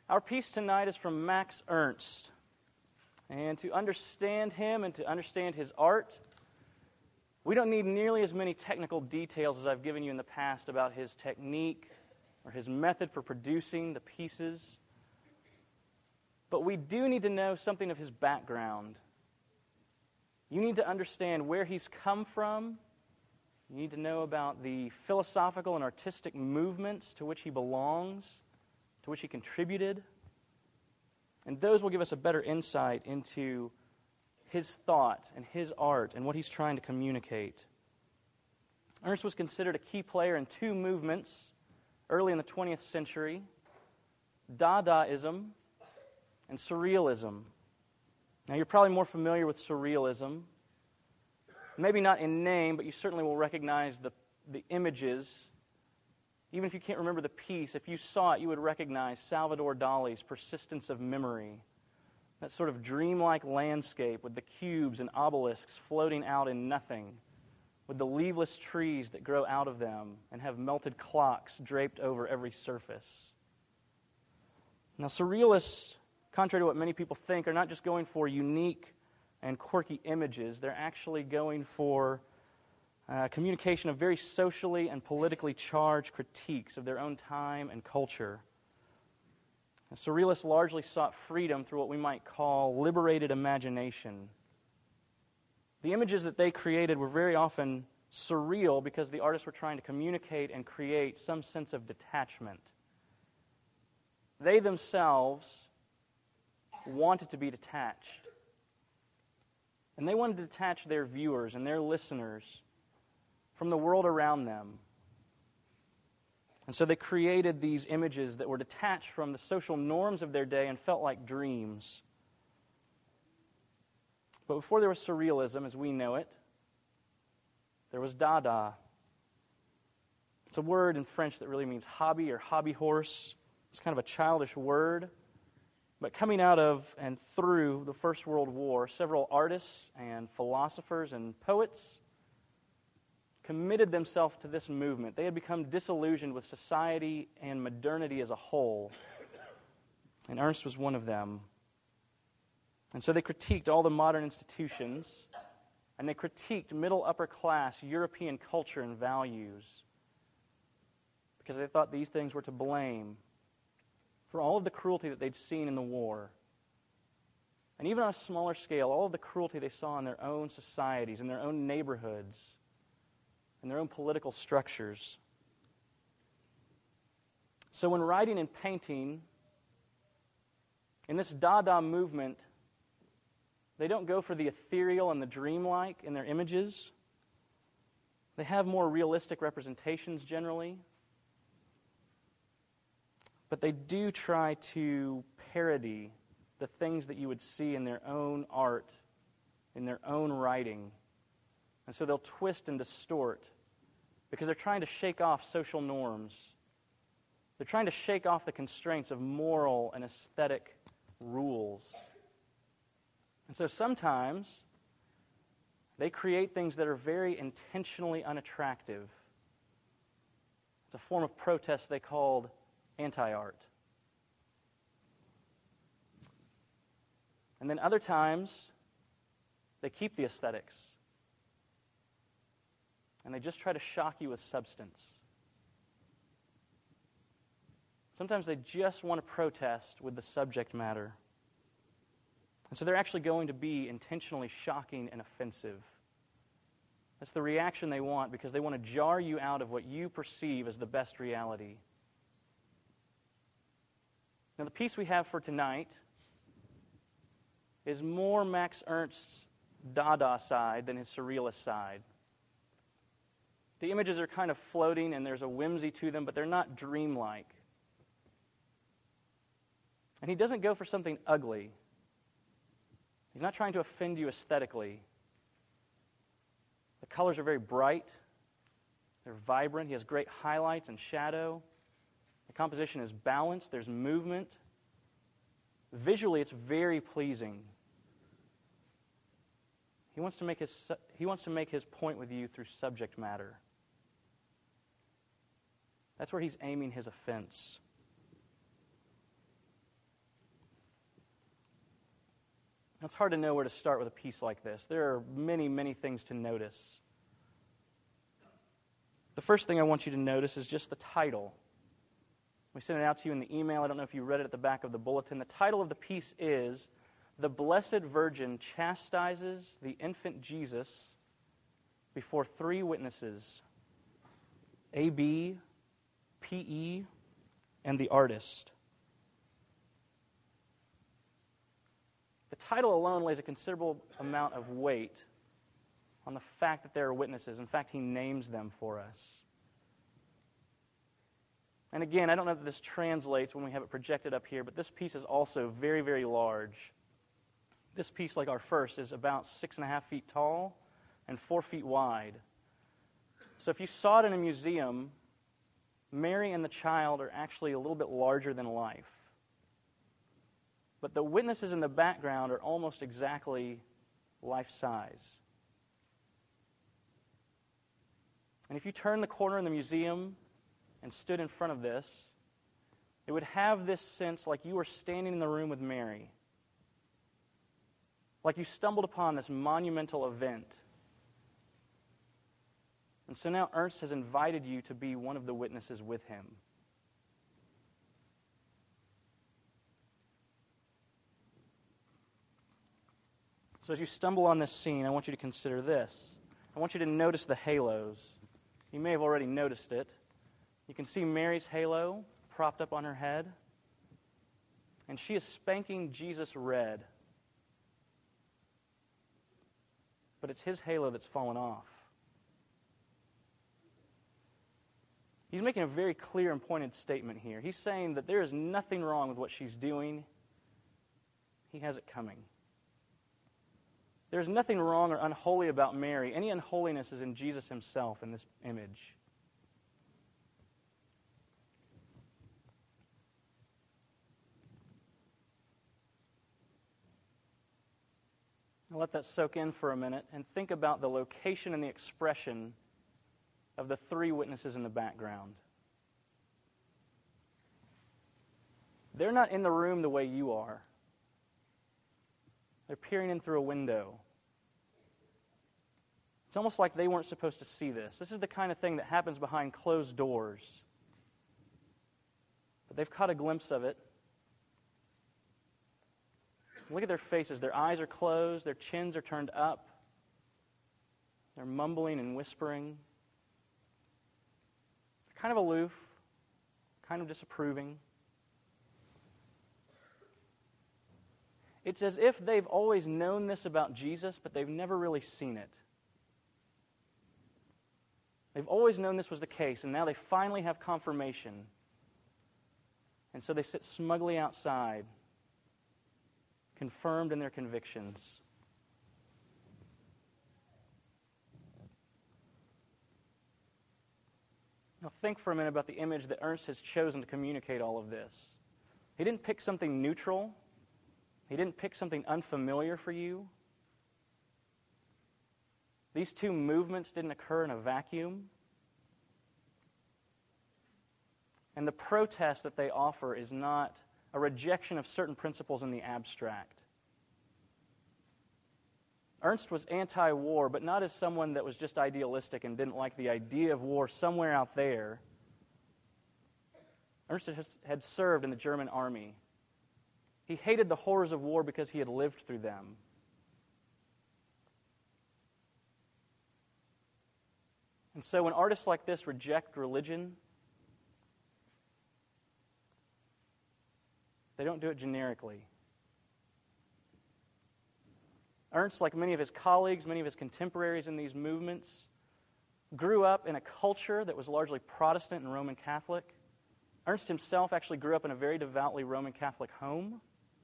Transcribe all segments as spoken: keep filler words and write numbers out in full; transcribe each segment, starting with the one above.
Our piece tonight is from Max Ernst. And to understand him and to understand his art, we don't need nearly as many technical details as I've given you in the past about his technique or his method for producing the pieces. But we do need to know something of his background. You need to understand where he's come from. You need to know about the philosophical and artistic movements to which he belongs, to which he contributed. And those will give us a better insight into his thought and his art and what he's trying to communicate. Ernst was considered a key player in two movements early in the twentieth century, Dadaism and Surrealism. Now, you're probably more familiar with Surrealism. Maybe not in name, but you certainly will recognize the, the images. Even if you can't remember the piece, if you saw it, you would recognize Salvador Dali's Persistence of Memory. That sort of dreamlike landscape with the cubes and obelisks floating out in nothing, with the leafless trees that grow out of them and have melted clocks draped over every surface. Now, Surrealists, contrary to what many people think, are not just going for unique and quirky images. They're actually going for uh, communication of very socially and politically charged critiques of their own time and culture. And Surrealists largely sought freedom through what we might call liberated imagination. The images that they created were very often surreal because the artists were trying to communicate and create some sense of detachment. They themselves wanted to be detached. And they wanted to detach their viewers and their listeners from the world around them. And so they created these images that were detached from the social norms of their day and felt like dreams. But before there was Surrealism, as we know it, there was Dada. It's a word in French that really means hobby or hobby horse. It's kind of a childish word. But coming out of and through the First World War, several artists and philosophers and poets committed themselves to this movement. They had become disillusioned with society and modernity as a whole. And Ernst was one of them. And so they critiqued all the modern institutions, and they critiqued middle-upper class European culture and values because they thought these things were to blame for all of the cruelty that they'd seen in the war. And even on a smaller scale, all of the cruelty they saw in their own societies, in their own neighborhoods, in their own political structures. So when writing and painting, in this Dada movement, they don't go for the ethereal and the dreamlike in their images. They have more realistic representations generally. But they do try to parody the things that you would see in their own art, in their own writing. And so they'll twist and distort because they're trying to shake off social norms. They're trying to shake off the constraints of moral and aesthetic rules. And so sometimes they create things that are very intentionally unattractive. It's a form of protest they called anti-art. And then other times, they keep the aesthetics. And they just try to shock you with substance. Sometimes they just want to protest with the subject matter. And so they're actually going to be intentionally shocking and offensive. That's the reaction they want because they want to jar you out of what you perceive as the best reality. Now, the piece we have for tonight is more Max Ernst's Dada side than his Surrealist side. The images are kind of floating and there's a whimsy to them, but they're not dreamlike. And he doesn't go for something ugly. He's not trying to offend you aesthetically. The colors are very bright. They're vibrant. He has great highlights and shadow. The composition is balanced. There's movement. Visually, it's very pleasing. He wants to make his, he wants to make his point with you through subject matter. That's where he's aiming his offense. It's hard to know where to start with a piece like this. There are many, many things to notice. The first thing I want you to notice is just the title. We sent it out to you in the email. I don't know if you read it at the back of the bulletin. The title of the piece is "The Blessed Virgin Chastises the Infant Jesus Before Three Witnesses, A B, P E, and the Artist." The title alone lays a considerable amount of weight on the fact that there are witnesses. In fact, he names them for us. And again, I don't know that this translates when we have it projected up here, but this piece is also very, very large. This piece, like our first, is about six and a half feet tall and four feet wide. So if you saw it in a museum, Mary and the child are actually a little bit larger than life. But the witnesses in the background are almost exactly life-size. And if you turn the corner in the museum and stood in front of this, it would have this sense like you were standing in the room with Mary. Like you stumbled upon this monumental event. And so now Ernst has invited you to be one of the witnesses with him. So as you stumble on this scene, I want you to consider this. I want you to notice the halos. You may have already noticed it. You can see Mary's halo propped up on her head. And she is spanking Jesus red. But it's his halo that's fallen off. He's making a very clear and pointed statement here. He's saying that there is nothing wrong with what she's doing. He has it coming. There's nothing wrong or unholy about Mary. Any unholiness is in Jesus himself in this image. Now let that soak in for a minute and think about the location and the expression of the three witnesses in the background. They're not in the room the way you are. They're peering in through a window. It's almost like they weren't supposed to see this. This is the kind of thing that happens behind closed doors. But they've caught a glimpse of it. Look at their faces. Their eyes are closed. Their chins are turned up. They're mumbling and whispering. They're kind of aloof, kind of disapproving. It's as if they've always known this about Jesus, but they've never really seen it. They've always known this was the case, and now they finally have confirmation. And so they sit smugly outside, confirmed in their convictions. Now think for a minute about the image that Ernst has chosen to communicate all of this. He didn't pick something neutral. He didn't pick something unfamiliar for you. These two movements didn't occur in a vacuum. And the protest that they offer is not a rejection of certain principles in the abstract. Ernst was anti-war, but not as someone that was just idealistic and didn't like the idea of war somewhere out there. Ernst had served in the German army. He hated the horrors of war because he had lived through them. And so when artists like this reject religion, they don't do it generically. Ernst, like many of his colleagues, many of his contemporaries in these movements, grew up in a culture that was largely Protestant and Roman Catholic. Ernst himself actually grew up in a very devoutly Roman Catholic home.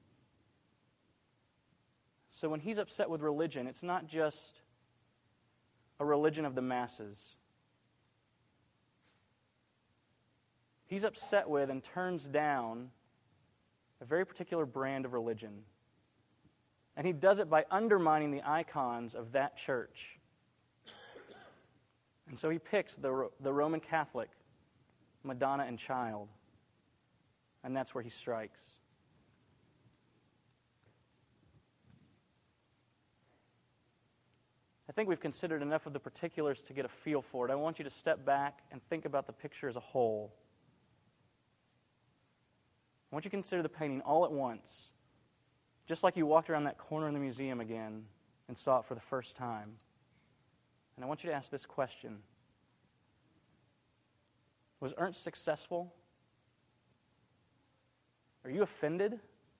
So when he's upset with religion, it's not just a religion of the masses. He's upset with and turns down a very particular brand of religion. And he does it by undermining the icons of that church. And so he picks the, the Roman Catholic Madonna and Child. And that's where he strikes. I think we've considered enough of the particulars to get a feel for it. I want you to step back and think about the picture as a whole. I want you to consider the painting all at once, just like you walked around that corner in the museum again and saw it for the first time. And I want you to ask this question. Was Ernst successful? Are you offended?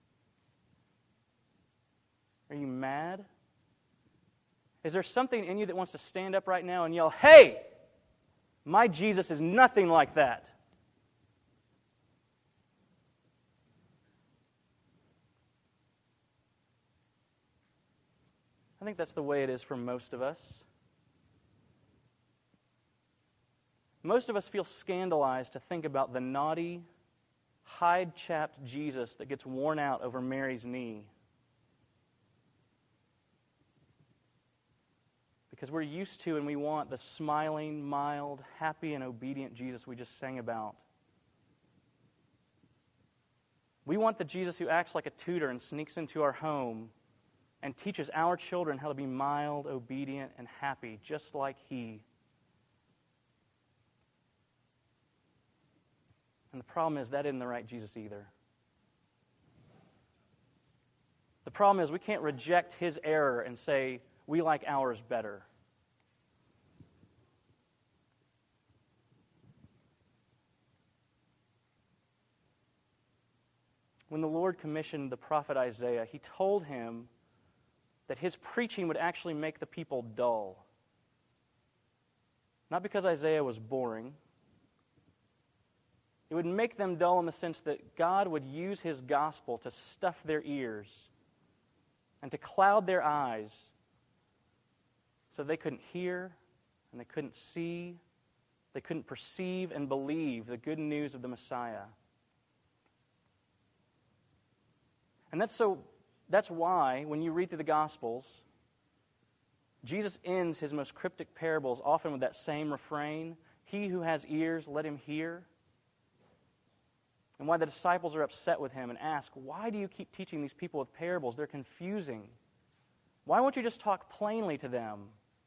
Are you mad? Is there something in you that wants to stand up right now and yell, "Hey, my Jesus is nothing like that"? I think that's the way it is for most of us. Most of us feel scandalized to think about the naughty, hide-chapped Jesus that gets worn out over Mary's knee. Because we're used to and we want the smiling, mild, happy, and obedient Jesus we just sang about. We want the Jesus who acts like a tutor and sneaks into our home and teaches our children how to be mild, obedient, and happy, just like He. And the problem is that isn't the right Jesus either. The problem is we can't reject His error and say we like ours better. When the Lord commissioned the prophet Isaiah, He told him that his preaching would actually make the people dull. Not because Isaiah was boring. It would make them dull in the sense that God would use His gospel to stuff their ears and to cloud their eyes so they couldn't hear and they couldn't see, they couldn't perceive and believe the good news of the Messiah. And that's so that's why when you read through the Gospels, Jesus ends His most cryptic parables often with that same refrain, "He who has ears, let him hear." And why the disciples are upset with Him and ask, "Why do you keep teaching these people with parables? They're confusing. Why won't you just talk plainly to them?"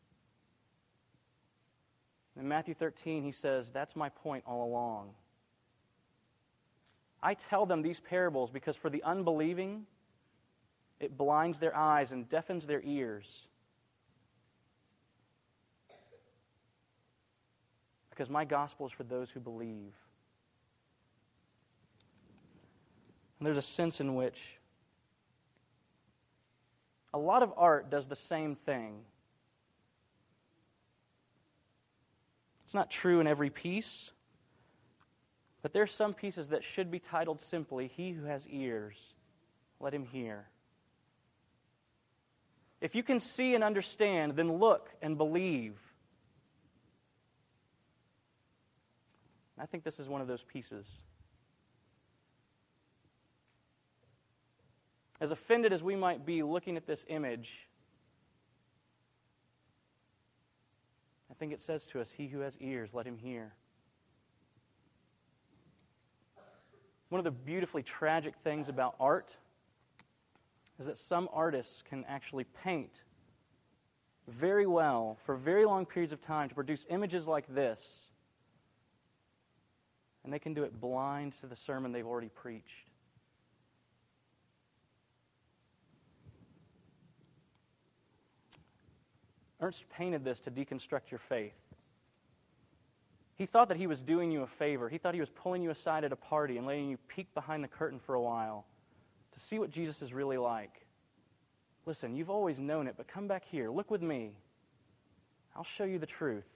In Matthew thirteen, He says, "That's my point all along. I tell them these parables because for the unbelieving, it blinds their eyes and deafens their ears. Because my gospel is for those who believe." And there's a sense in which a lot of art does the same thing. It's not true in every piece, but there are some pieces that should be titled simply, "He who has ears, let him hear." If you can see and understand, then look and believe. I think this is one of those pieces. As offended as we might be looking at this image, I think it says to us, "He who has ears, let him hear." One of the beautifully tragic things about art is that some artists can actually paint very well for very long periods of time to produce images like this, and they can do it blind to the sermon they've already preached. Ernst painted this to deconstruct your faith. He thought that he was doing you a favor. He thought he was pulling you aside at a party and letting you peek behind the curtain for a while to see what Jesus is really like. Listen, you've always known it, but come back here. Look with me. I'll show you the truth.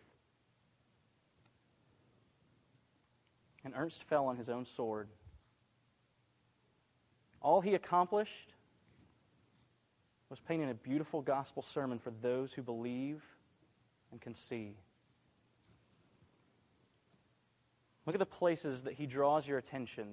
And Ernst fell on his own sword. All he accomplished was painting a beautiful gospel sermon for those who believe and can see. Look at the places that he draws your attention.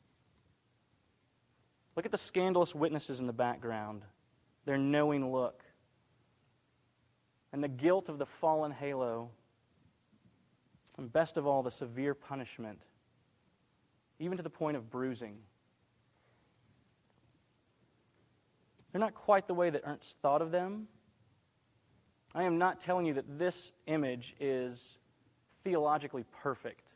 Look at the scandalous witnesses in the background, their knowing look, and the guilt of the fallen halo, and best of all, the severe punishment, even to the point of bruising. They're not quite the way that Ernst thought of them. I am not telling you that this image is theologically perfect.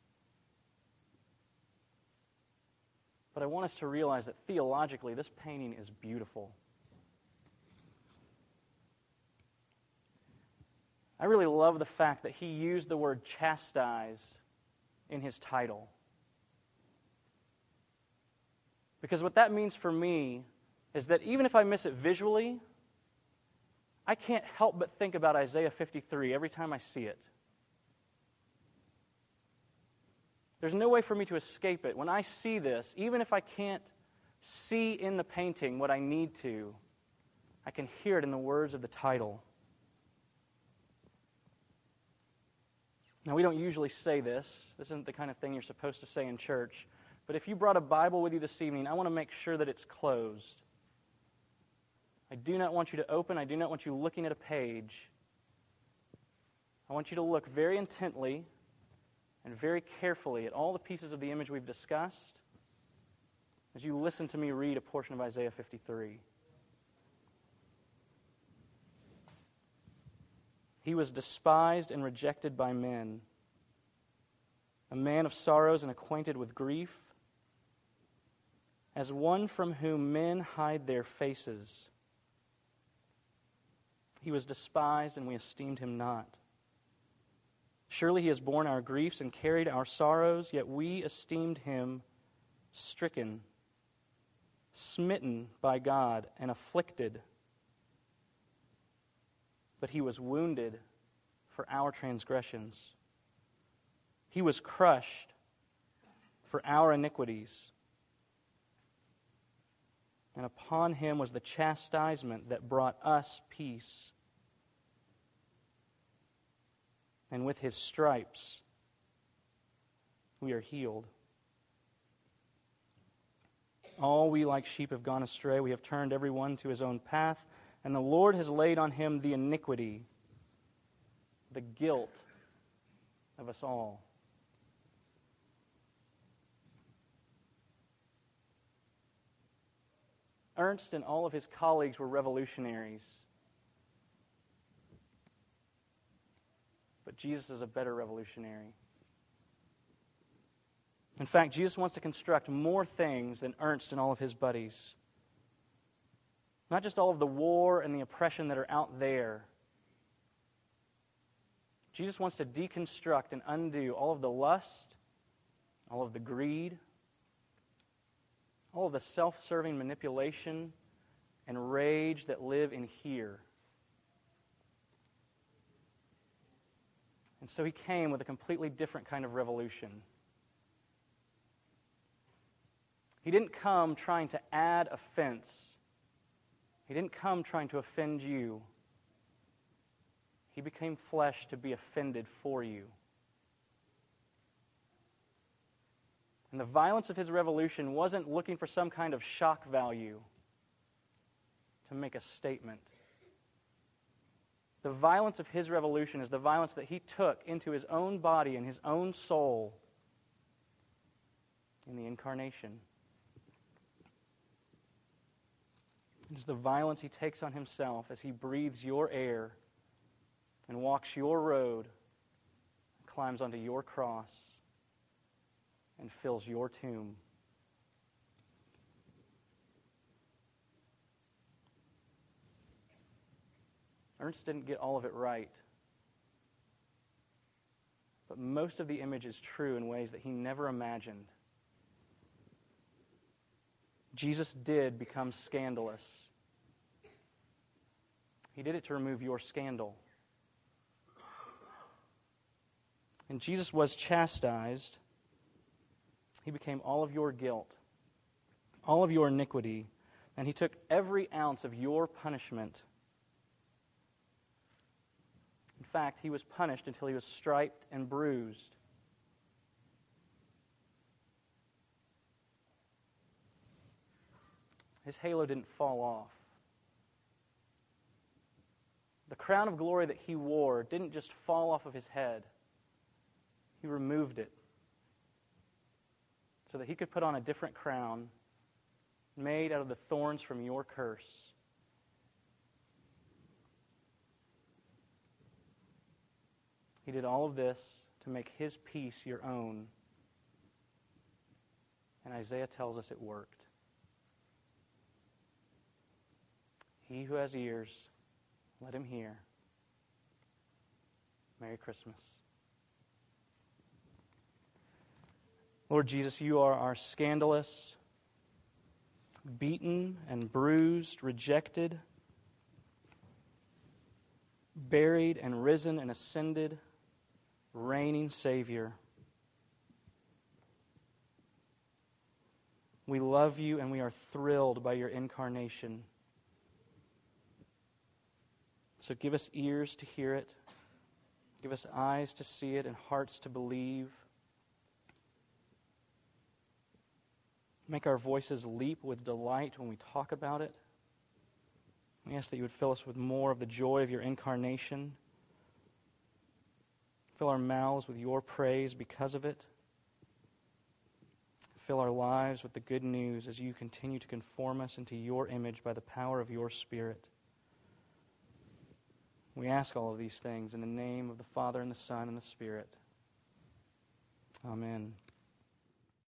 But I want us to realize that theologically, this painting is beautiful. I really love the fact that he used the word chastise in his title. Because what that means for me is that even if I miss it visually, I can't help but think about Isaiah fifty-three every time I see it. There's no way for me to escape it. When I see this, even if I can't see in the painting what I need to, I can hear it in the words of the title. Now, we don't usually say this. This isn't the kind of thing you're supposed to say in church. But if you brought a Bible with you this evening, I want to make sure that it's closed. I do not want you to open. I do not want you looking at a page. I want you to look very intently and very carefully at all the pieces of the image we've discussed as you listen to me read a portion of Isaiah fifty-three. He was despised and rejected by men, a man of sorrows and acquainted with grief, as one from whom men hide their faces. He was despised, and we esteemed him not. Surely he has borne our griefs and carried our sorrows, yet we esteemed him stricken, smitten by God, and afflicted. But he was wounded for our transgressions. He was crushed for our iniquities. And upon him was the chastisement that brought us peace. And with his stripes we are healed. All we like sheep have gone astray. We have turned every one to his own path. And the Lord has laid on him the iniquity, the guilt of us all. Ernst and all of his colleagues were revolutionaries. But Jesus is a better revolutionary. In fact, Jesus wants to construct more things than Ernst and all of his buddies. Not just all of the war and the oppression that are out there. Jesus wants to deconstruct and undo all of the lust, all of the greed, all of the self-serving manipulation and rage that live in here. And so he came with a completely different kind of revolution. He didn't come trying to add offense. He didn't come trying to offend you. He became flesh to be offended for you. And the violence of his revolution wasn't looking for some kind of shock value to make a statement. The violence of his revolution is the violence that he took into his own body and his own soul in the incarnation. It is the violence he takes on himself as he breathes your air and walks your road, climbs onto your cross, and fills your tomb. Ernst didn't get all of it right, but most of the image is true in ways that he never imagined. Jesus did become scandalous. He did it to remove your scandal. And Jesus was chastised. He became all of your guilt, all of your iniquity, and he took every ounce of your punishment. In fact, he was punished until he was striped and bruised. His halo didn't fall off. The crown of glory that he wore didn't just fall off of his head. He removed it so that he could put on a different crown made out of the thorns from your curse. He did all of this to make His peace your own. And Isaiah tells us it worked. He who has ears, let him hear. Merry Christmas. Lord Jesus, you are our scandalous, beaten and bruised, rejected, buried and risen and ascended, reigning Savior. We love you and we are thrilled by your incarnation. So give us ears to hear it. Give us eyes to see it and hearts to believe. Make our voices leap with delight when we talk about it. We ask that you would fill us with more of the joy of your incarnation. Fill our mouths with your praise because of it. Fill our lives with the good news as you continue to conform us into your image by the power of your Spirit. We ask all of these things in the name of the Father, and the Son, and the Spirit. Amen.